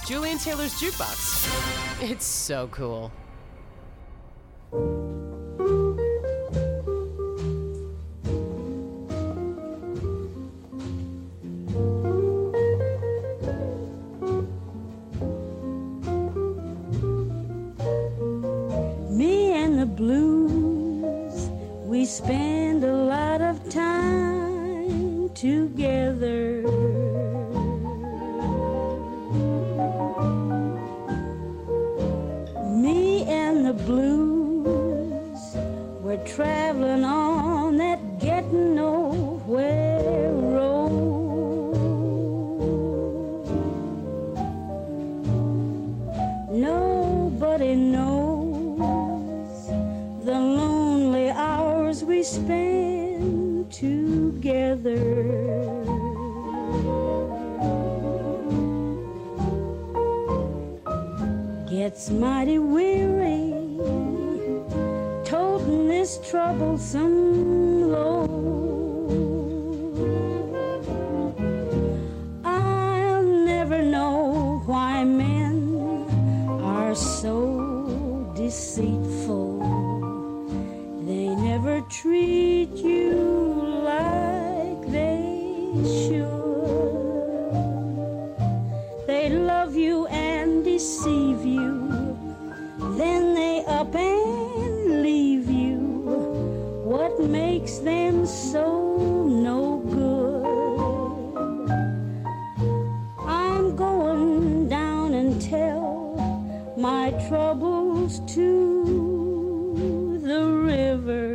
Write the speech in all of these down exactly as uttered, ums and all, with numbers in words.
Julian Taylor's Jukebox. It's so cool. Me and the blues, we spend a lot of time together. Me and the blues, we're traveling on that getting nowhere road. Nobody knows the lonely hours we spend together. Gets mighty weary toting this troublesome load. I'll never know why men are so deceitful. They never treat you like they should. They love you and deceive you, then they up and leave you. What makes them so no good? I'm going down and tell my troubles to the river.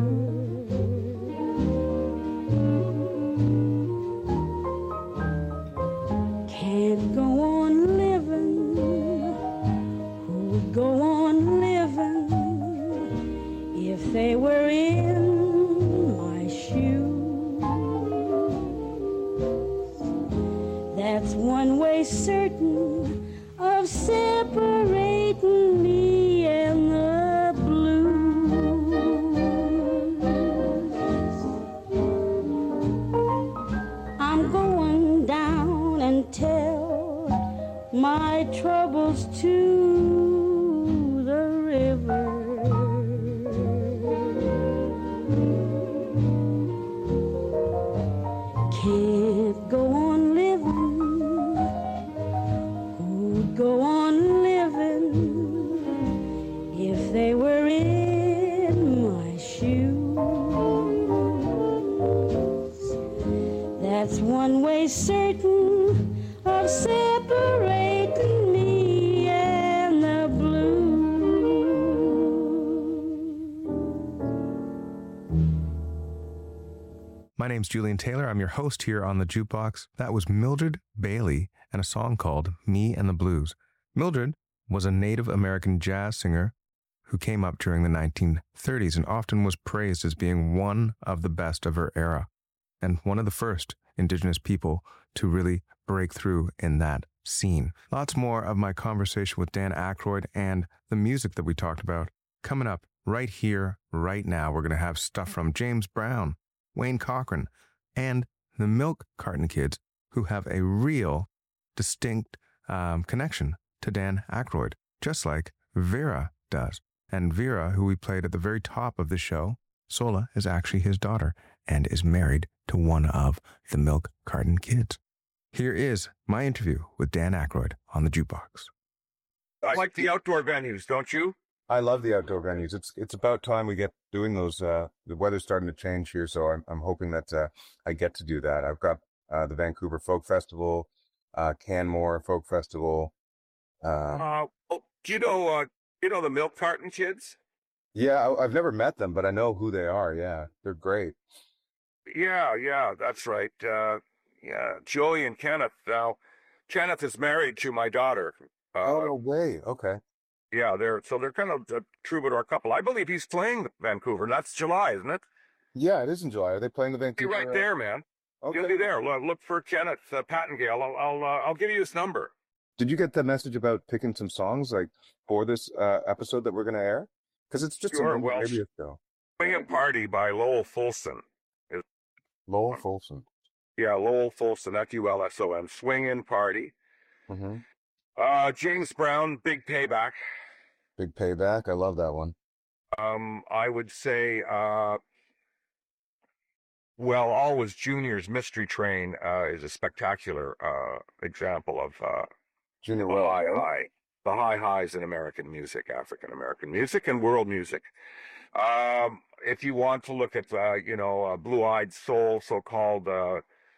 Can't go on living, who would go on living if they were in my shoes? That's one way certain of separating me and the blues. I'm going down and tell my troubles to the river. Can't go on living, who'd go on living if they were in my shoes? That's one way certain of separating me and the blues. My name's Julian Taylor. I'm your host here on the Jukebox. That was Mildred Bailey and a song called Me and the Blues. Mildred was a Native American jazz singer who came up during the nineteen thirties and often was praised as being one of the best of her era and one of the first Indigenous people to really break through in that scene. Lots more of my conversation with Dan Aykroyd and the music that we talked about coming up right here, right now. We're going to have stuff from James Brown, Wayne Cochran, and the Milk Carton Kids, who have a real distinct um, connection to Dan Aykroyd, just like Vera does. And Vera, who we played at the very top of the show, Sola, is actually his daughter and is married to one of the Milk Carton Kids. Here is my interview with Dan Aykroyd on the Jukebox. I like the outdoor venues, don't you? I love the outdoor venues. It's it's about time we get doing those. Uh, the weather's starting to change here, so I'm I'm hoping that uh, I get to do that. I've got uh, the Vancouver Folk Festival, uh, Canmore Folk Festival. Uh, Uh, oh, do you know, uh, you know the Milk Carton Kids? yeah, I, I've never met them, but I know who they are. Yeah, they're great. Yeah, yeah, that's right. Uh, yeah, Joey and Kenneth. Now, Kenneth is married to my daughter. Uh, Oh, no way. Okay. Yeah, they're so they're kind of a troubadour couple. I believe he's playing Vancouver. And that's July, isn't it? Yeah, it is in July. Are they playing the Be Vancouver? right uh, there, man. Okay. You'll be there. Look, look for Kenneth uh, Pattengale. I'll I'll uh, I'll give you his number. Did you get the message about picking some songs like for this uh, episode that we're going to air? Because it's just Sure, a well, radio show. Swing a Party by Lowell Fulson. Lowell Folsom. Yeah, Lowell Fulson, F U L S O N. Swing in Party. Mm-hmm. Uh, James Brown, Big Payback. Big Payback. I love that one. Um, I would say, uh, well, Always Junior's Mystery Train uh, is a spectacular uh, example of uh, Junior the Wells. high high, the high highs in American music, African American music, and world music. Um, if you want to look at, uh, you know, uh, blue-eyed soul, so-called uh,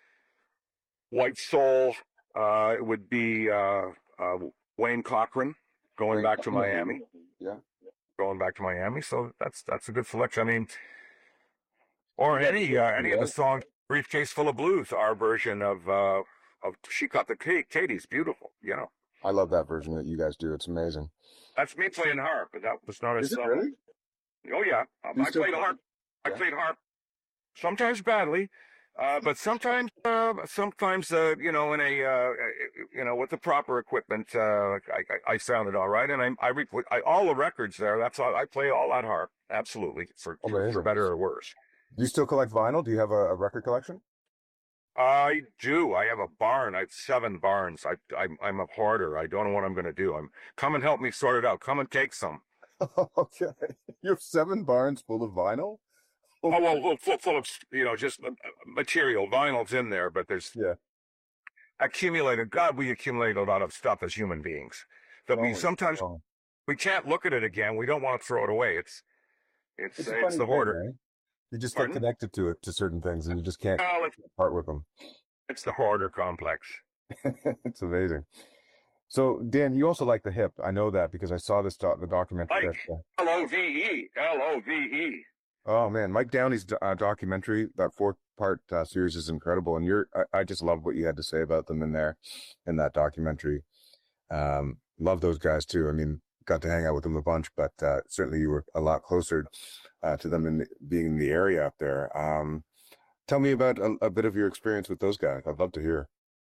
white soul, uh, it would be uh, uh, Wayne Cochran, going back to Miami. Yeah. Going back to Miami. So that's that's a good selection. I mean, or any uh, any of the songs, Briefcase Full of Blues, our version of uh, of She Got the Cake. Katie's beautiful. You know, I love that version that you guys do. It's amazing. that's me playing harp, but that was not a Is it song. really? Oh yeah, um, You I still played play? harp. I Yeah. played harp. Sometimes badly, uh, but sometimes, uh, sometimes, uh, you know, in a, uh, you know, with the proper equipment, uh, I, I, I sounded all right. And I, I, re- I, all the records there. That's all. I play all that harp. Absolutely, for for, Amazing. for better or worse. Do you still collect vinyl? Do you have a, a record collection? I do. I have a barn. I have seven barns. I, I'm, I'm a hoarder. I don't know what I'm going to do. I'm come and help me sort it out. Come and take some. Okay. You have seven barns full of vinyl? Oh well, well full, full of you know just uh, material. Vinyl's in there, but there's Yeah. accumulated. God, we accumulate a lot of stuff as human beings that we Oh, sometimes oh. we can't look at it again. We don't want to throw it away. It's it's It's it's, a funny the thing, hoarder. eh? You just Pardon? get connected to it, to certain things, and you just can't Well, it's, part with them. it's the hoarder complex. It's amazing. So, Dan, you also like the hip. I know that because I saw this doc the documentary. Like that, uh, L O V E, L O V E. oh man, Mike Downey's do- uh, documentary, that four-part uh, series is incredible, and you're. I, I just love what you had to say about them in there, in that documentary. Um, love those guys too. I mean, got to hang out with them a bunch, but uh, certainly you were a lot closer uh, to them in the, being in the area up there. Um, tell me about a, a bit of your experience with those guys. I'd love to hear.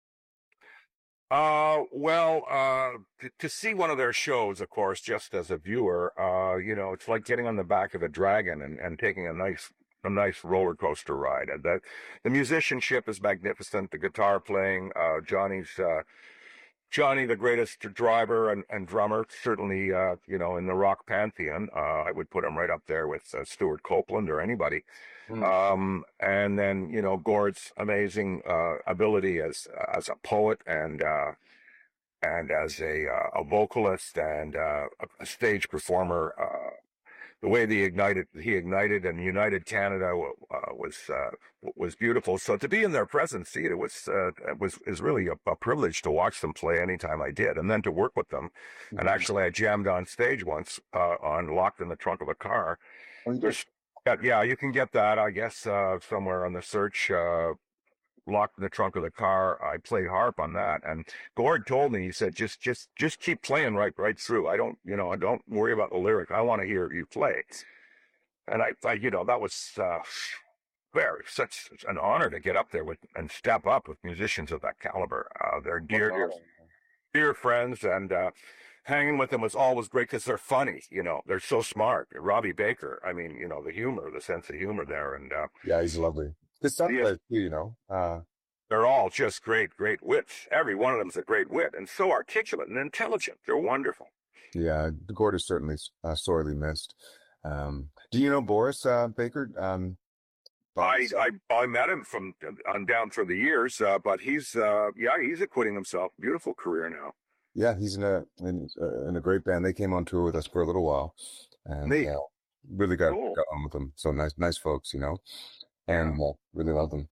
Uh, well, uh, to, to see one of their shows, of course, just as a viewer, uh, you know, it's like getting on the back of a dragon and, and taking a nice, a nice roller coaster ride. And that the musicianship is magnificent. The guitar playing, uh, Johnny's, uh, Johnny, the greatest driver and, and drummer, certainly, uh, you know, in the rock pantheon. Uh, I would put him right up there with uh, Stuart Copeland or anybody. Mm. Um, and then, you know, Gord's amazing uh, ability as as a poet and uh, and as a uh, a vocalist and uh, a, a stage performer. Uh, the way that he ignited, he ignited and united Canada uh, was uh, was beautiful. So to be in their presence, see it was uh, it was is really a, a privilege to watch them play anytime I did, and then to work with them. Mm-hmm. And actually, I jammed on stage once uh, on Locked in the Trunk of a Car. Oh, you did? There's, yeah, yeah, you can get that, I guess, uh, somewhere on the search. Uh, Locked in the Trunk of the Car. I played harp on that, and Gord told me, he said, just, just, just keep playing right, right through. I don't, you know, I don't worry about the lyric. I want to hear you play. And I, I you know, that was uh, very such an honor to get up there with and step up with musicians of that caliber. Uh, they're dear, dear, dear friends, and uh, hanging with them was always great because they're funny. You know, they're so smart. Robbie Baker. I mean, you know, the humor, the sense of humor there, and uh, Yeah, he's lovely. This son Yes. plays too, you know. Uh, they're all just great, great wits. Every one of them's a great wit, and so articulate and intelligent. They're wonderful. yeah, Gord is certainly uh, sorely missed. Um, do you know Boris uh, Baker? Um, I, Boris? I I met him from on down through the years, uh, but he's uh, yeah he's acquitting himself. Beautiful career now. Yeah, he's in a in, uh, in a great band. They came on tour with us for a little while, and Neat. uh, really got, Cool. got on with them. So nice, nice folks, you know, and uh, really love them.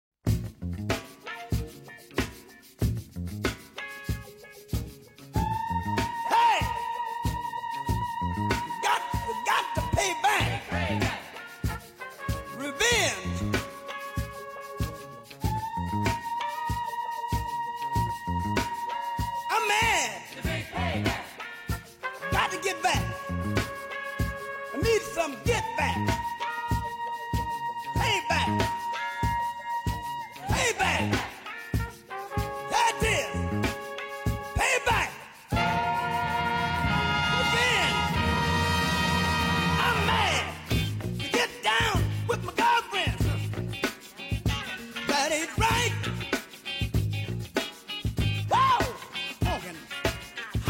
Hey! You got, you got to pay back. Revenge. I'm mad. Got to get back. I need some get back. Pay back. Pay back. That's it. Pay back. Revenge. I'm mad to get down with my girlfriend. That ain't right. Whoa! Honking,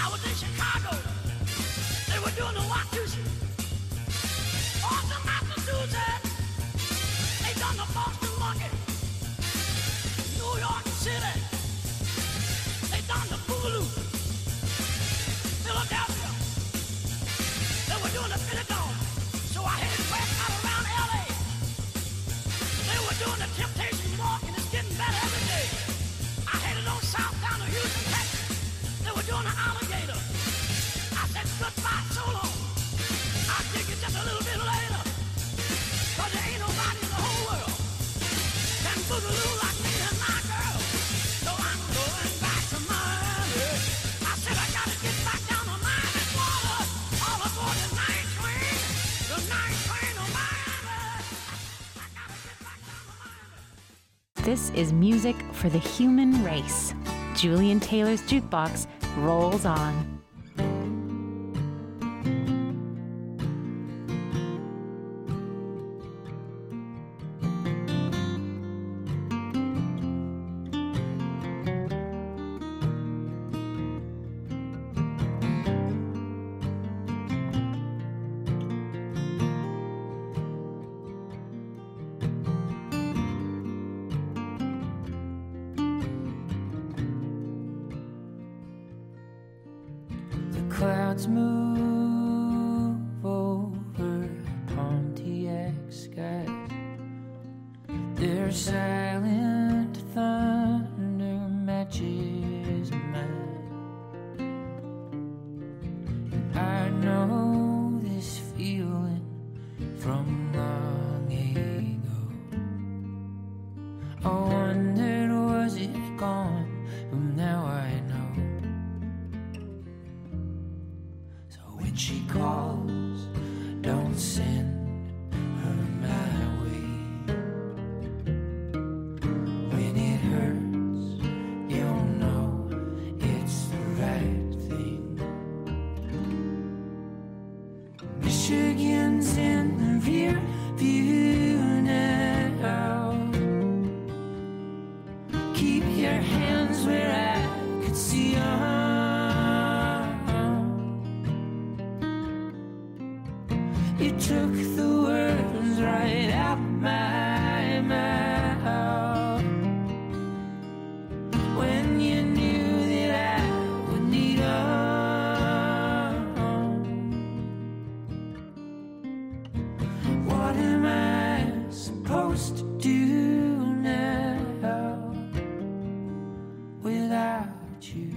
I was in Chicago. They were doing the Watusi. Boston, Massachusetts. They done the Boston Monkey. New York City. They done the Boogaloo. Philadelphia. They were doing the Pentagon. So I headed west out around L A. They were doing the Temptation Walk, and it's getting better every day. I headed on south down to Houston, Texas. They were doing the Alligator. I said goodbye so long. I'll dig you just a little bit later. Cause there ain't nobody in the whole world can boogaloo like me and my girl. So I'm going back to Miami. I said I gotta get back down to Miami water. All aboard the night train. The night train to Miami. I gotta get back down to Miami. This is music for the human race. Julian Taylor's Jukebox rolls on. Clouds move over Pontiac skies. Their silent thunder matches mine. I know this feeling from long ago. I wondered, was it gone? But now I know. When she calls, don't send her my way. When it hurts, you'll know it's the right thing. Michigan's in the rear view now. Keep your hands where I could see them. You took the words right out my mouth when you knew that I would need them. What am I supposed to do now without you?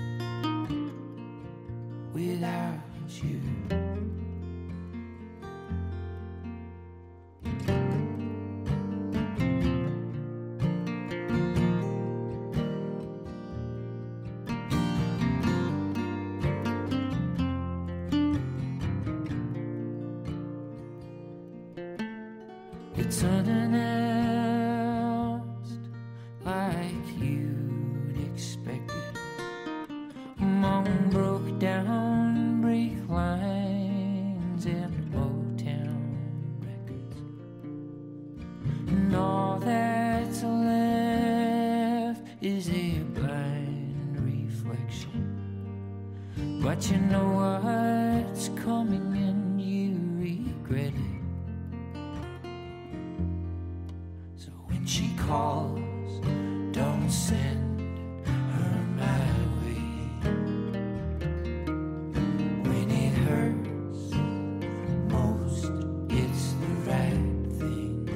Without you. It's unannounced, like you'd expected. Among broke down brake lines and Motown records, and all that's left is a blind reflection. But you know what's coming and you regret it. She calls, don't send her my way. When it hurts most, it's the right thing.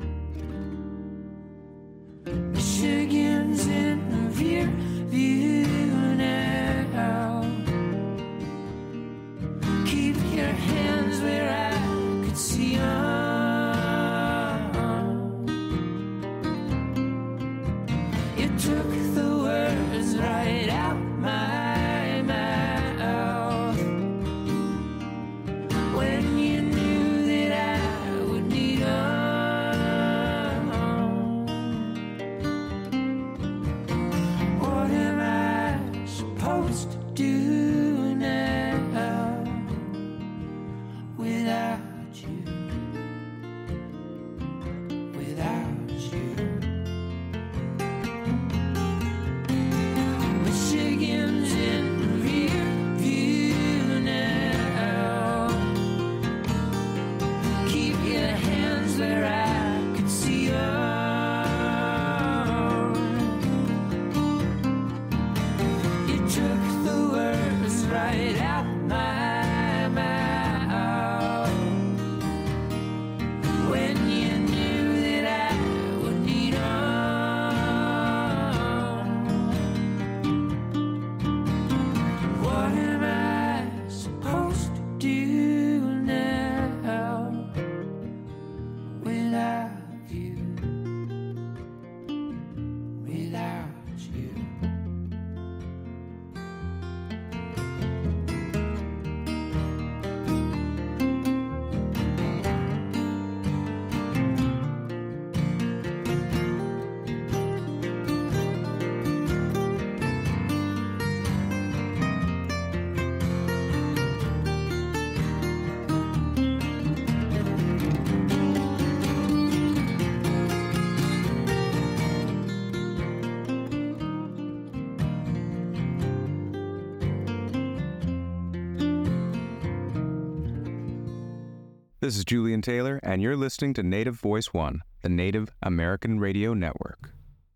Michigan's in the rear view now. Keep your hands where I could see them. Took the words right out my mouth when you knew that I would need them. What am I supposed to do now without you? Without you. Michigan's in the rear This is Julian Taylor, and you're listening to Native Voice One, the Native American Radio Network.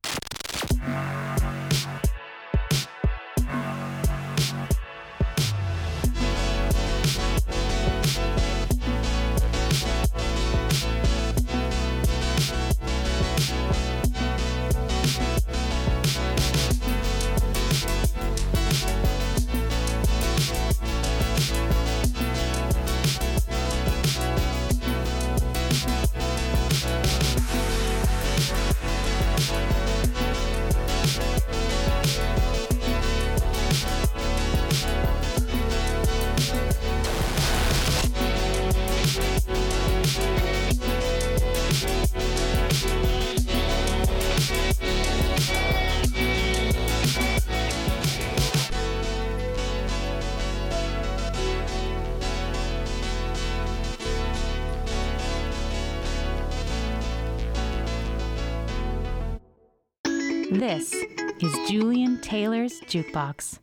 This is Julian Taylor's Jukebox.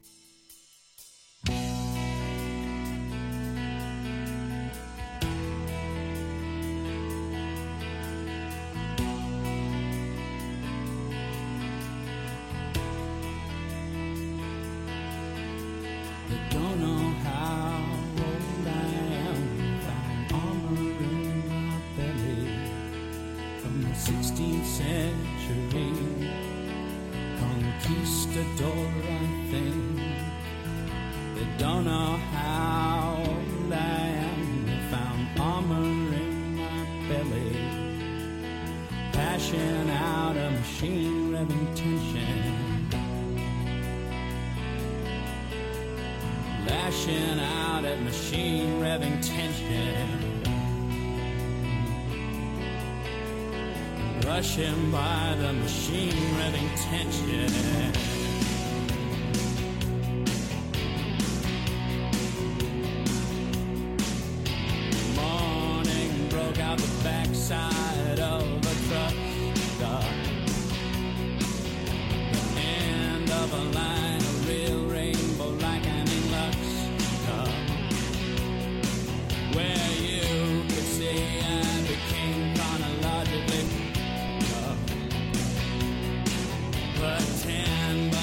Don't know how old I am. Found armor in my belly from the sixteenth century. Conquistador, I think. They don't know how old I am. They found armor in my belly. Passion out of machine revving tension. Lashing out at machine revving tension. Rushing by the machine revving tension. Morning broke out the backside of a truck stop. The end of a line, a real rainbow like an Lux cup, where you could see I became chronologically up. But ten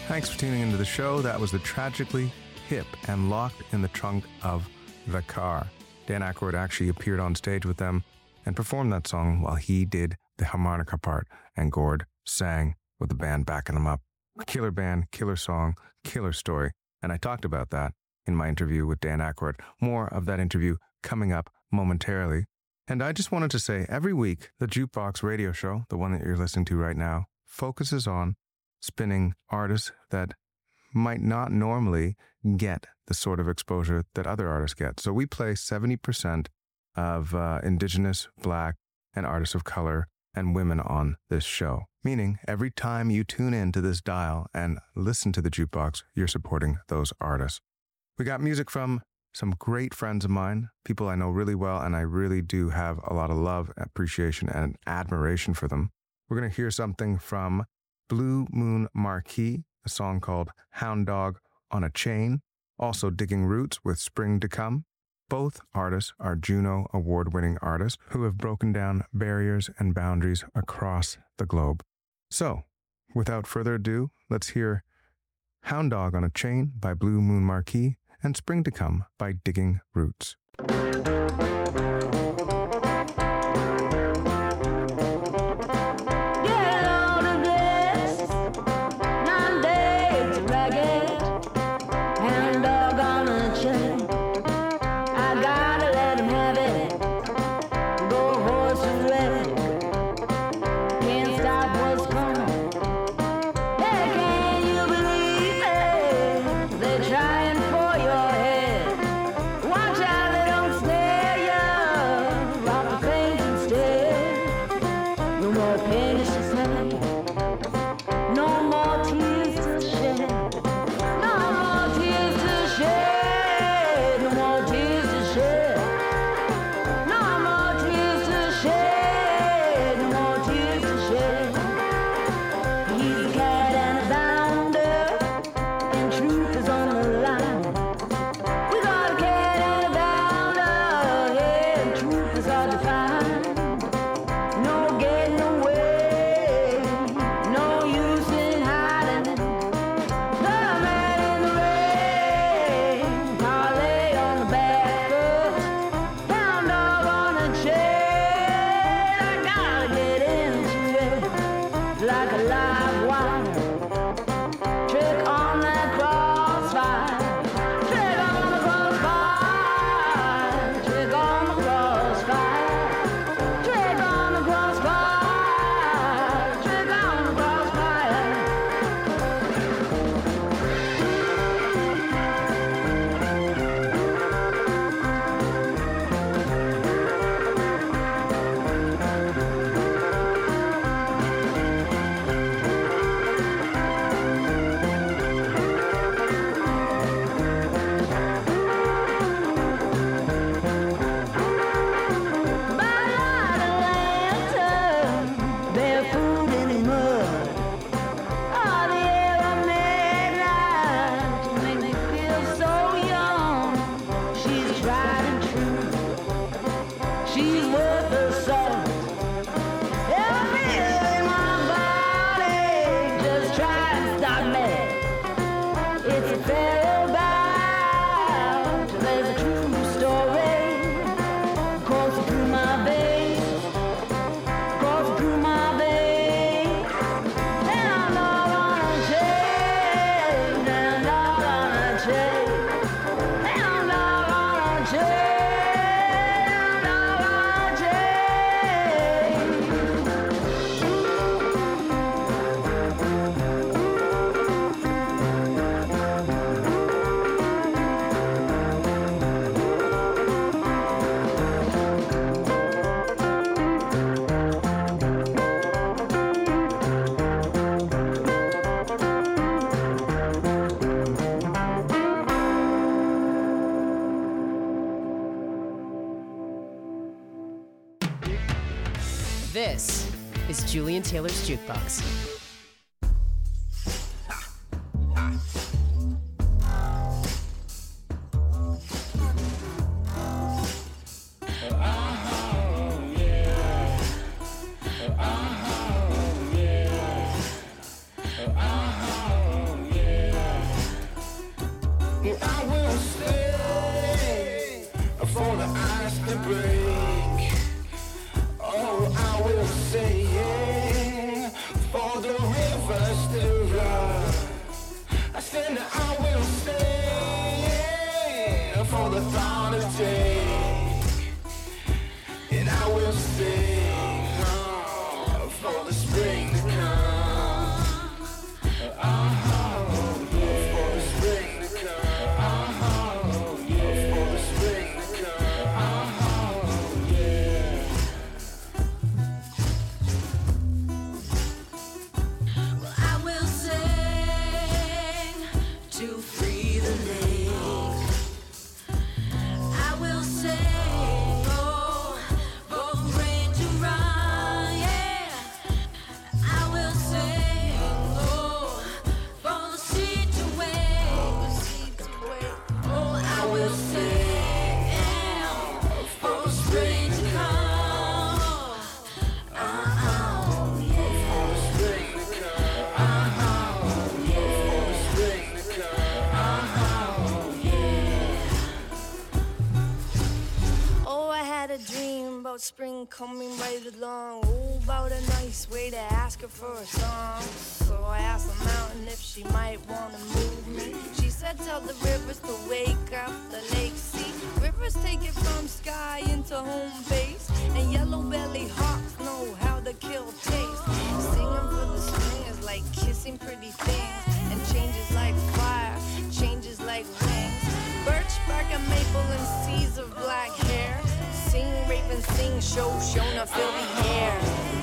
Thanks for tuning into the show. That was the Tragically Hip and Locked in the Trunk of the Car. Dan Aykroyd actually appeared on stage with them and performed that song while he did the harmonica part, and Gord sang with the band backing him up. Killer band, killer song, killer story. And I talked about that in my interview with Dan Aykroyd. More of that interview coming up momentarily. And I just wanted to say, every week, the Jukebox radio show, the one that you're listening to right now, focuses on spinning artists that might not normally get the sort of exposure that other artists get. So we play seventy percent of uh, Indigenous, Black, and artists of color and women on this show. Meaning, every time you tune in to this dial and listen to the Jukebox, you're supporting those artists. We got music from some great friends of mine, people I know really well, and I really do have a lot of love, appreciation, and admiration for them. We're going to hear something from Blue Moon Marquee, a song called Hound Dog on a Chain, also Digging Roots with Spring to Come. Both artists are Juno Award-winning artists who have broken down barriers and boundaries across the globe. So, without further ado, let's hear Hound Dog on a Chain by Blue Moon Marquee and Spring to Come by Digging Roots. This is Julian Taylor's Jukebox. Oh, yeah. has to break. Oh, I will sing for the rivers to run. I said that I will sing for the thought to take, and I will sing oh, for the spring to come. Oh, yeah. For the spring to come. Oh, yeah. For the spring to come. Oh, yeah. Well, I will sing to free the lake. I will sing, oh, for the rain to run, yeah. I will sing, oh, for the sea to wake. Oh, I will sing, yeah, for the spring to come. Oh, yeah. For the spring to come. Oh, yeah. For the spring to come. Oh, yeah. Oh, I had a dream about spring coming right along. Oh, about a nice way to ask her for a song. So I asked the mountain if she might want to move me. She said, tell the rivers to wake up the lake. See, rivers take it from sky into home base. And yellow-bellied hawks know how to kill taste. Singing for the spring is like kissing pretty things. And changes like fire, changes like wings. Birch bark and maple and seas of black hair. Sing, raven, sing, show, Shona, fill the air.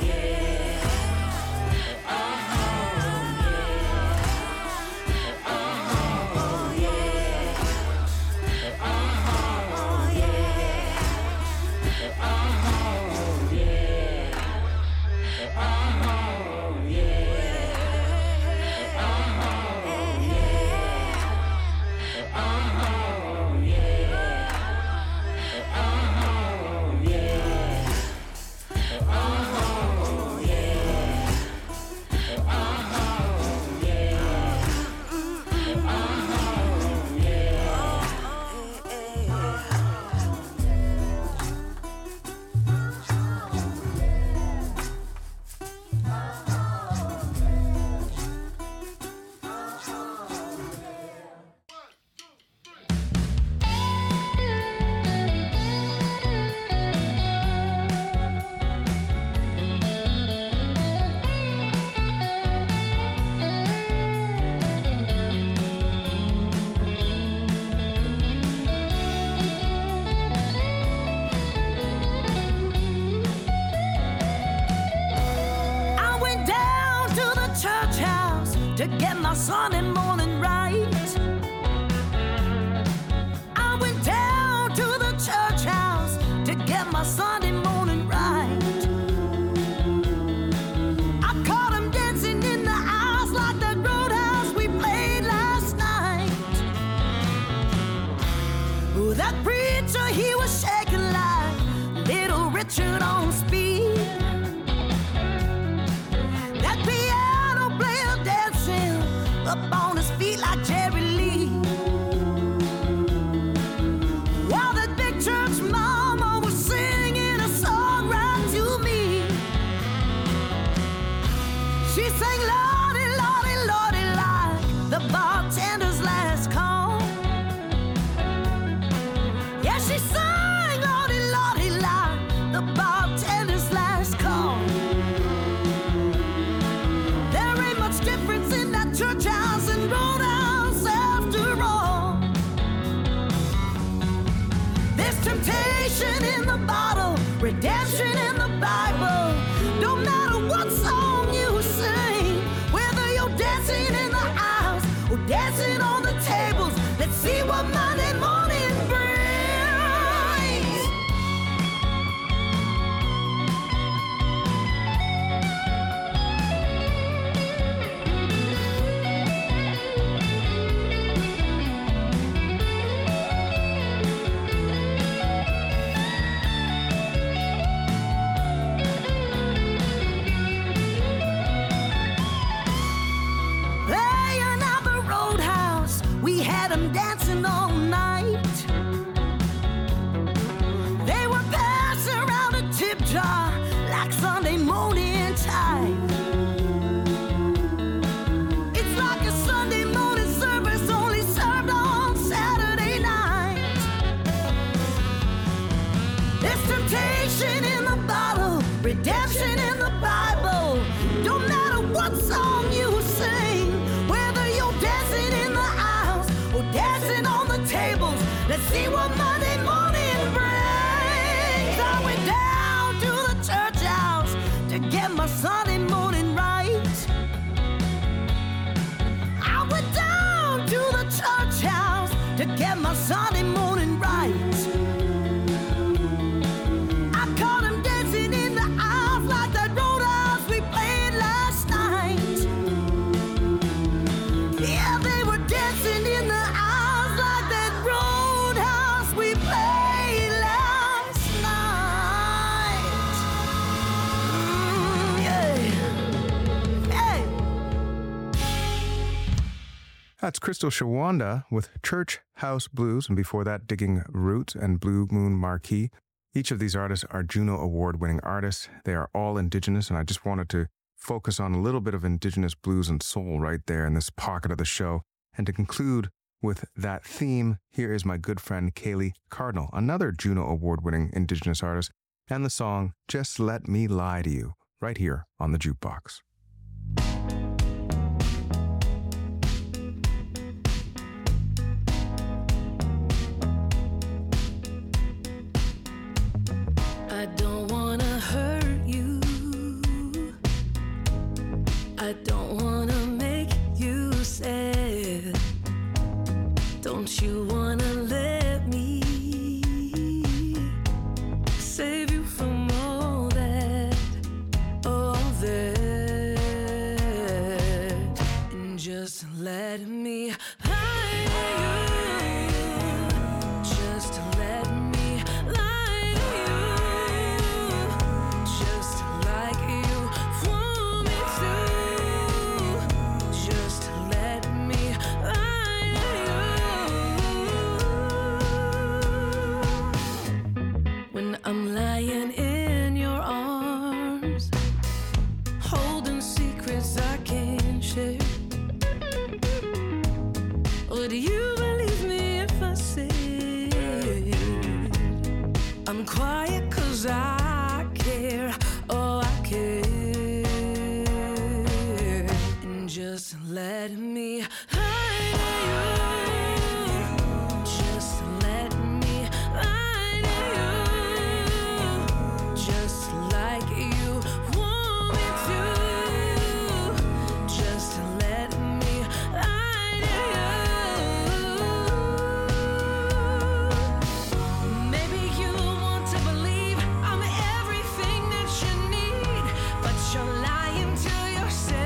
I went down to the church house to get my Sunday morning right. I went down to the church house to get my Sunday morning right. I caught him dancing in the house like that roadhouse we played last night. Oh, that preacher, he was shaking like little Richard on speed. That piano player dancing up on his feet like Jerry Lee. While that big church mama was singing a song right to me. She sang Lordy, Lordy, Lordy like the bartender's last call. Yeah, she sang Lordy, Lordy like the bartender's last call. There ain't much difference in that church house and roadhouse after all. There's temptation in the bottle, redemption in the Bible. Don't matter what song you sing, whether you're dancing in the aisles or dancing on the tables. Let's see what Monday morning brings. Playing at the roadhouse, we had them dancing all night. They temptation in the bottle, redemption in the Bible. Don't matter what song you sing, whether you're dancing in the aisles or dancing on the tables. Let's see what Monday morning brings. I went down to the church house to get my Sunday morning right. I went down to the church house to get my Sunday morning right. I caught him dancing in the aisles like that roadhouse we played last night. Yeah, they were dancing in the aisles like that roadhouse we played last night. Mm, yeah. Hey. That's Crystal Shawanda with Church House Blues, and before that, Digging Roots and Blue Moon Marquee. Each of these artists are Juno Award-winning artists. They are all Indigenous, and I just wanted to focus on a little bit of Indigenous blues and soul right there in this pocket of the show. And to conclude with that theme, here is my good friend Kaylee Cardinal, another Juno Award-winning Indigenous artist, and the song Just Let Me Lie to You, right here on the Jukebox. I don't wanna hurt you. I don't wanna make you sad. Don't you wanna let me save you from all that, all that, and just let me lie to you. Just let me lie to you. Just like you want me to. Just let me lie to you. When I'm lying in your arms, holding secrets I can't share. Would you believe me if I said I'm quiet 'cause I care, oh I care, and just let me lie to you. Just let me lie to you. Just like you want me to. Just let me lie to you. Maybe you want to believe I'm everything that you need, but you're lying to yourself.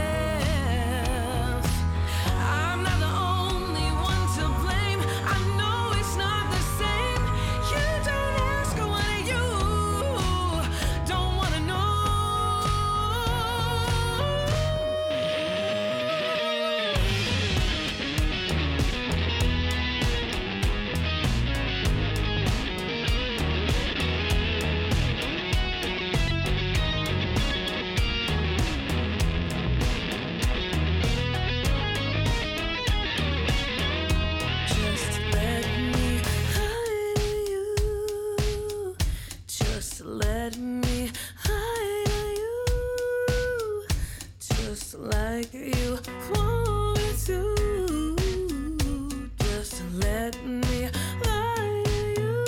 I'm not the only one to blame. I know it's not the same. You don't ask what you don't wanna know. Just let me lie to you. Just let me lie to you. Just like you want me to. Just let me lie to you.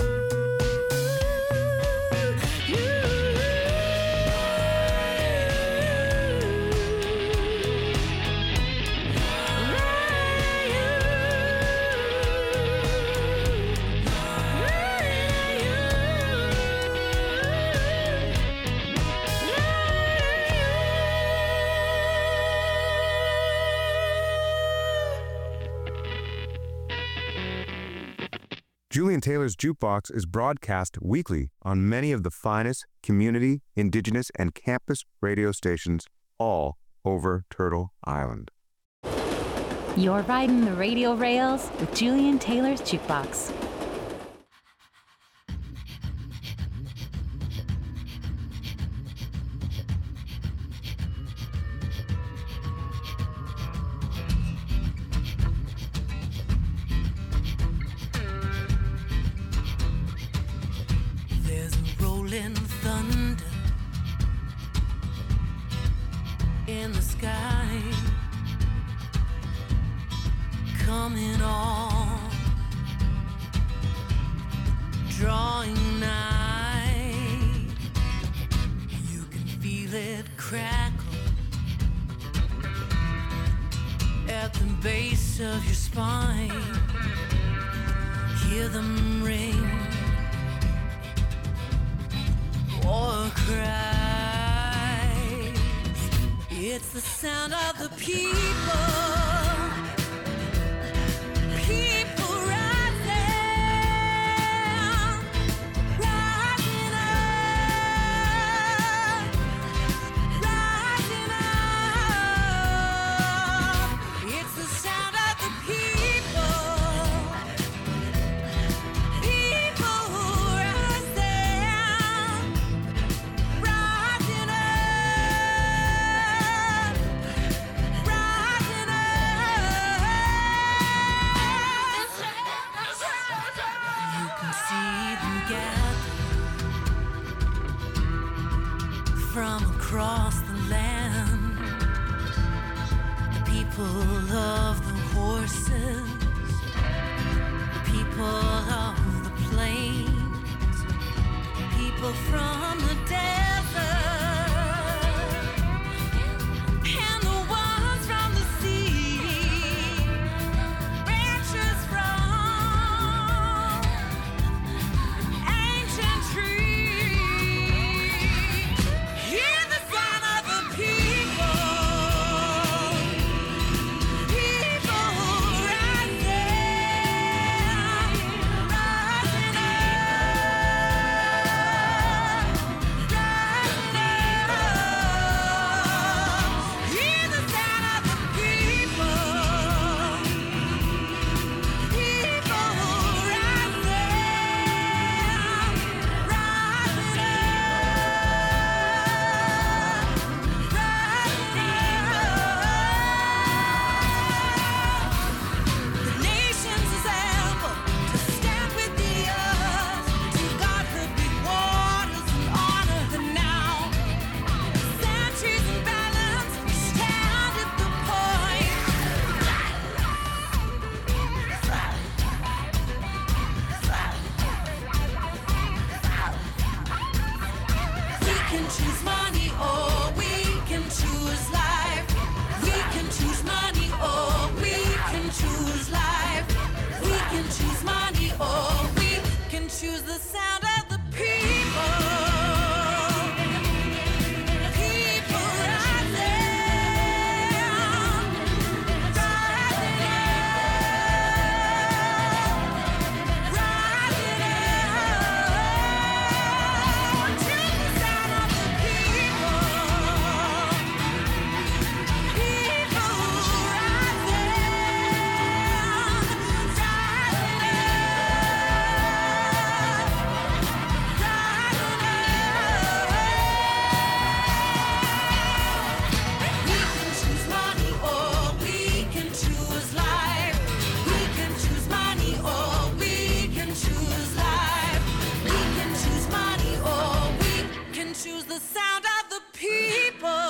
Julian Taylor's Jukebox is broadcast weekly on many of the finest community, indigenous, and campus radio stations all over Turtle Island. You're riding the radio rails with Julian Taylor's Jukebox. There's a rolling rolling thunder in the sky, coming on, drawing nigh. You can feel it crackle at the base of your spine. Hear them ring or cries. It's the sound of the people. People rising, rising up, rising up. It's the sound of the people. People rising, rising up, rising up. You can see them gather from across the land. The people of the horses, the people of the plains, people from the desert, and the ones from the sea, branches from ancient trees. Hear the sound of the people. People rising, rising up, rising up. Hear the sound of the people. People rising, rising up. The nations assemble to stand with the earth. To God the big waters and honor the now. Centuries and balance, we stand at the point. We can choose money or we can choose life. We can choose money or we can choose life. We can choose money or we can choose the sound of the people. People rising, rising up, rising up. To the sound of the people. People rising, rising up, rising up. We can choose money or we can choose life. We can choose money or we can choose life. We can choose money or we can choose the sound of the people.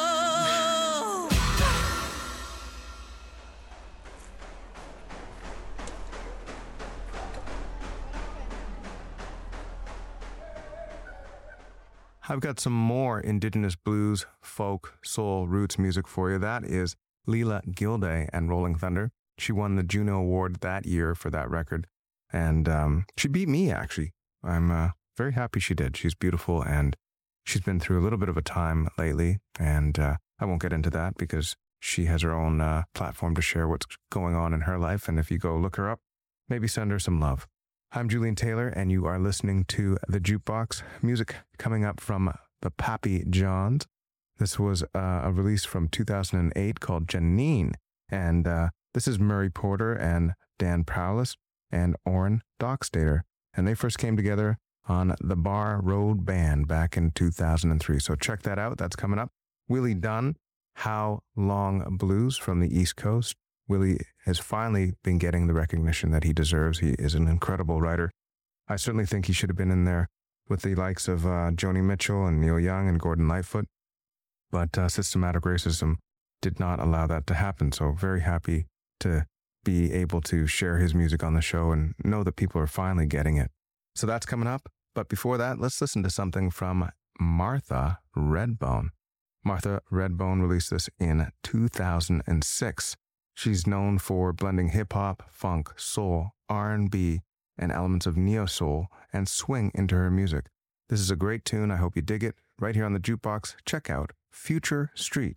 I've got some more indigenous blues, folk, soul, roots music for you. That is Leela Gilday and Rolling Thunder. She won the Juno Award that year for that record. And um, she beat me, actually. I'm uh, very happy she did. She's beautiful, and she's been through a little bit of a time lately. And uh, I won't get into that because she has her own uh, platform to share what's going on in her life. And if you go look her up, maybe send her some love. I'm Julian Taylor, and you are listening to The Jukebox. Music coming up from the Pappy Johns. This was uh, a release from two thousand eight called Janine. And uh, this is Murray Porter and Dan Prowlis and Orrin Dockstader. And they first came together on the Bar Road Band back in two thousand three. So check that out. That's coming up. Willie Dunn, How Long Blues from the East Coast. Willie has finally been getting the recognition that he deserves. He is an incredible writer. I certainly think he should have been in there with the likes of uh, Joni Mitchell and Neil Young and Gordon Lightfoot. But uh, Systematic Racism did not allow that to happen. So very happy to be able to share his music on the show and know that people are finally getting it. So that's coming up. But before that, let's listen to something from Martha Redbone. Martha Redbone released this in two thousand six. She's known for blending hip-hop, funk, soul, R and B, and elements of neo-soul and swing into her music. This is a great tune. I hope you dig it. Right here on the Jukebox, check out Future Street.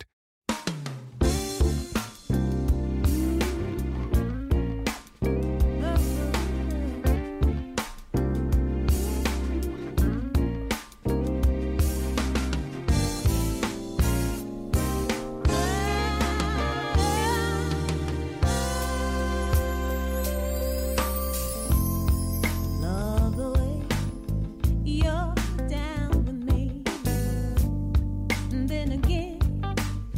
Love the way you're down with me. And then again,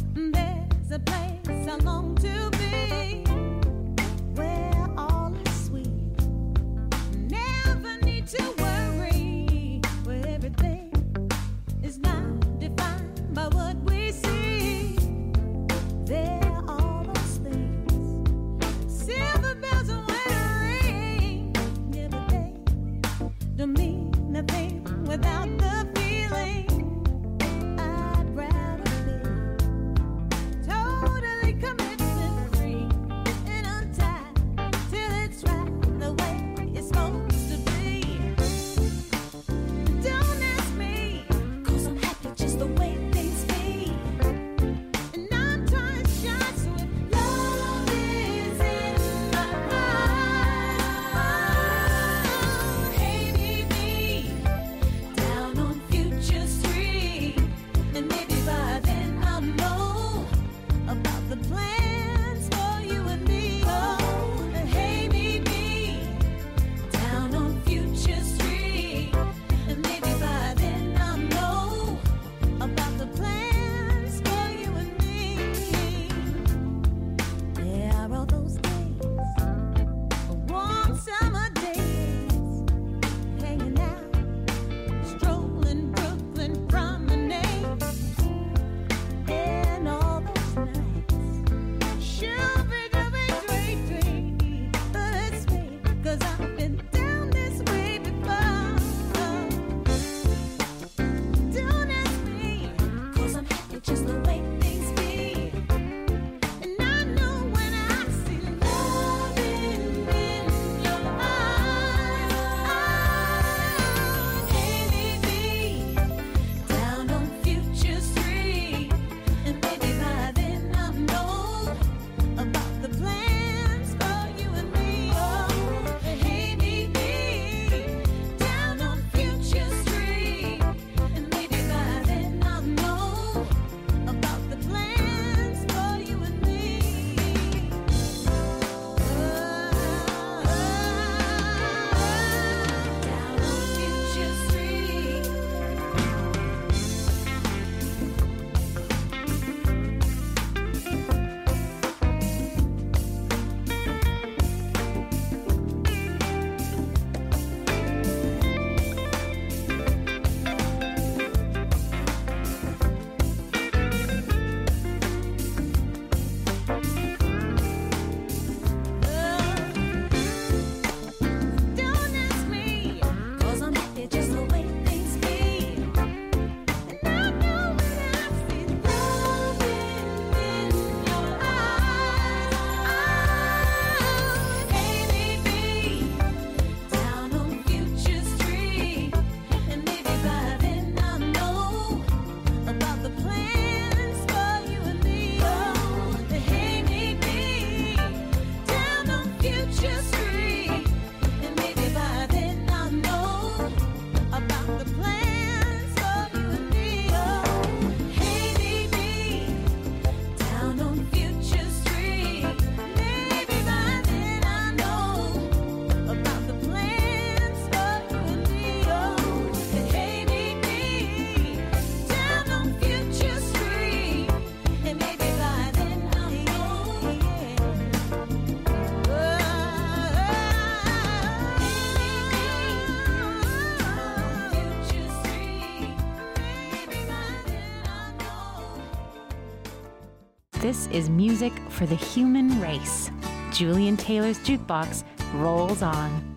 This is music for the human race. Julian Taylor's Jukebox rolls on.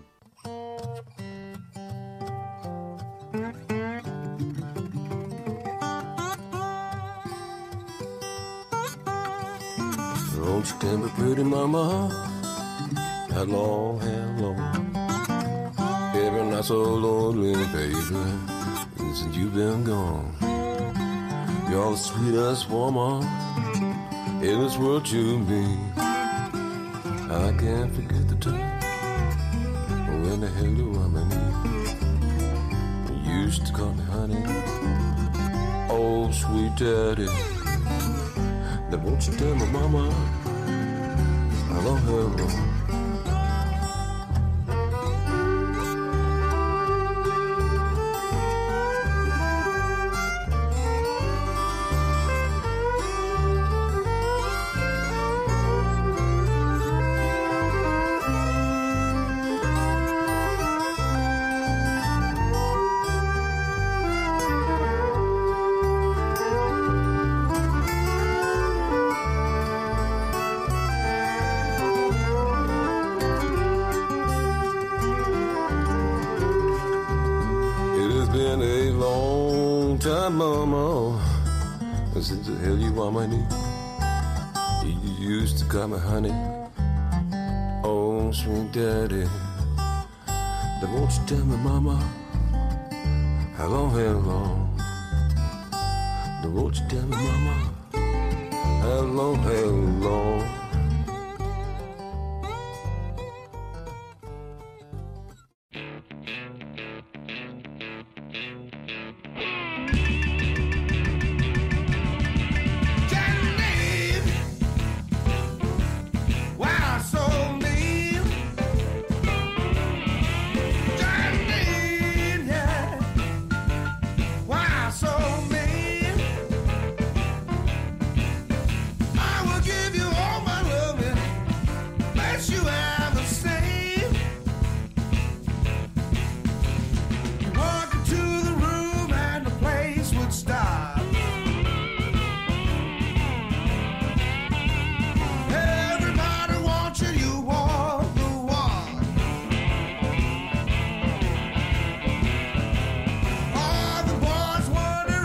Don't you tell me, pretty mama, how long, how long? Every night so lonely, baby, since you've been gone. You're the sweetest woman in this world to me. I can't forget the time when the hell you were my knee. You used to call me honey, oh sweet daddy. Then won't you tell me, mama, how long, how long? Since the hell you on my knee, you used to call me honey, oh sweet daddy. Then won't you tell me, mama, how long, how long? Then won't you tell me, mama, how long, how long? All the boys wondering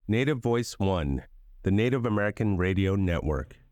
Native Voice One, the Native American Radio Network.